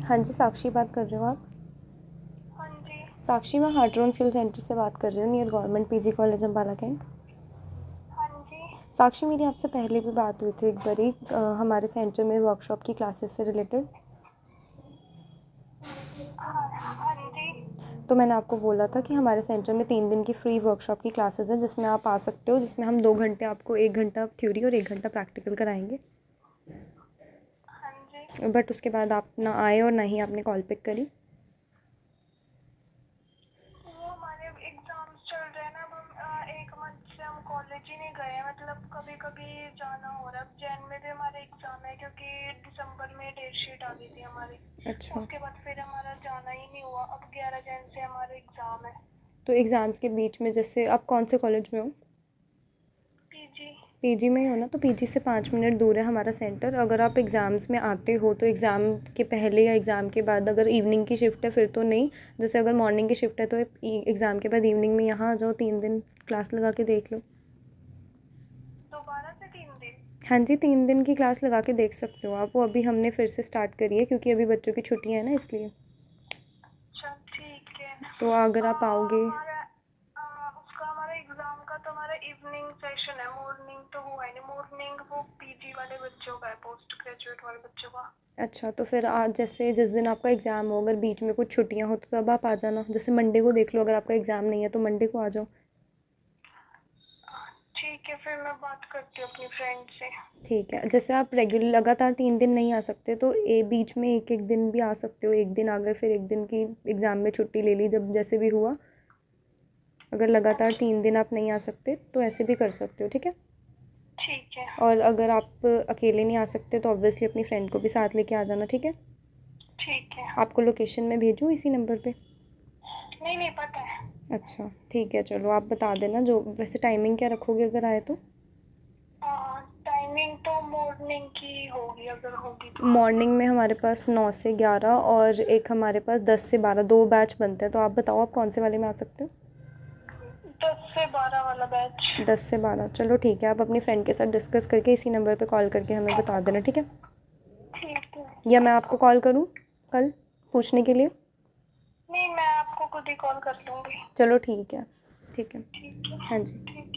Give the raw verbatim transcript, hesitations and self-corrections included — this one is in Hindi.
हाँ जी, साक्षी बात कर रहे हो आप? हाँ जी। साक्षी, मैं हार्ट्रोन स्किल सेंटर से बात कर रही हूँ, near government PG college Ambala Cantt. हाँ जी। साक्षी, मेरी आपसे पहले भी बात हुई थी एक बारी अ, हमारे सेंटर में वर्कशॉप की क्लासेस से रिलेटेड। हाँ हाँ जी। तो मैंने आपको बोला था कि हमारे सेंटर में तीन दिन की फ्री वर्कशॉप की क्लासेस हैं जिसमें आप आ सकते हो, जिसमें हम दो घंटे आपको एक घंटा थ्योरी और एक घंटा प्रैक्टिकल कराएंगे। हाँ जी। बट उसके बाद आप ना आए और ना ही आपने कॉल पिक करी। वो हमारे एग्जाम्स चल रहे हैं ना, अब हम अ, एक मंथ से हम कॉलेज ही नहीं गए हैं, मतलब कभी कभी जाना हो रहा है। अब जैन में भी हमारे एग्जाम है क्योंकि दिसंबर में डेट शीट आ गई थी हमारी। अच्छा, उसके बाद फिर हमारा जाना ही नहीं हुआ। अब ग्यारह जैन से हमारे एग्जाम है। तो एग्ज़ाम्स के बीच में जैसे आप कौन से कॉलेज में हो? पीजी। पीजी में ही हो ना, तो पीजी से पाँच मिनट दूर है हमारा सेंटर। अगर आप एग्ज़ाम्स में आते हो तो एग्ज़ाम के पहले या एग्ज़ाम के बाद, अगर इवनिंग की शिफ्ट है फिर तो नहीं। जैसे अगर मॉर्निंग की शिफ्ट है तो एग्ज़ाम के बाद इवनिंग में यहाँ आ जाओ, तीन दिन क्लास लगा के देख लो। दोबारा से तीन दिन? हाँ जी, तीन दिन की क्लास लगा के देख सकते हो आप। वो अभी हमने फिर से स्टार्ट करी है क्योंकि अभी बच्चों की छुट्टियाँ हैं ना, इसलिए। अच्छा ठीक है। तो अगर आ, आप आओगे। हमारा आ, उसका हमारा एग्जाम का तो हमारा इवनिंग सेशन है। मॉर्निंग तो वो है नहीं। मॉर्निंग वो पीजी वाले बच्चों का है, पोस्ट ग्रेजुएट वाले बच्चों का। अच्छा, तो फिर आज जैसे जिस दिन आपका एग्ज़ाम हो, अगर बीच में कुछ छुट्टियाँ हो तो तब आप आ जाना। जैसे मंडे को देख लो, अगर आपका एग्ज़ाम नहीं है तो मंडे को आ जाओ। ठीक है, फिर मैं बात करती हूँ अपनी फ्रेंड से। ठीक है, जैसे आप रेगुलर लगातार तीन दिन नहीं आ सकते तो ए बीच में एक एक दिन भी आ सकते हो। एक दिन आ गए, फिर एक दिन की एग्ज़ाम में छुट्टी ले ली, जब जैसे भी हुआ। अगर लगातार अच्छा तीन दिन आप नहीं आ सकते तो ऐसे भी कर सकते हो, ठीक है। ठीक है। और अगर आप अकेले नहीं आ सकते तो ऑब्वियसली अपनी फ्रेंड को भी साथ लेके आ जाना, ठीक है। ठीक है। आपको लोकेशन में भेजूँ इसी नंबर पे? नहीं नहीं, पता है। अच्छा ठीक है, चलो आप बता देना। जो वैसे टाइमिंग क्या रखोगे अगर आए तो? टाइमिंग तो मॉर्निंग की होगी, अगर होगी तो। मॉर्निंग में हमारे पास नौ से ग्यारह और एक हमारे पास दस से बारह, दो बैच बनते हैं। तो आप बताओ आप कौन से वाले में आ सकते हो? दस से बारह वाला बैच। दस से बारह, चलो ठीक है। आप अपनी फ्रेंड के साथ डिस्कस करके इसी नंबर पे कॉल करके हमें बता देना, ठीक है। ठीक है। या मैं आपको कॉल करूँ कल पूछने के लिए? नहीं, मैं आपको खुद ही कॉल कर लूँगी। चलो ठीक है, ठीक है। ठीक है। हाँ जी। ठीक।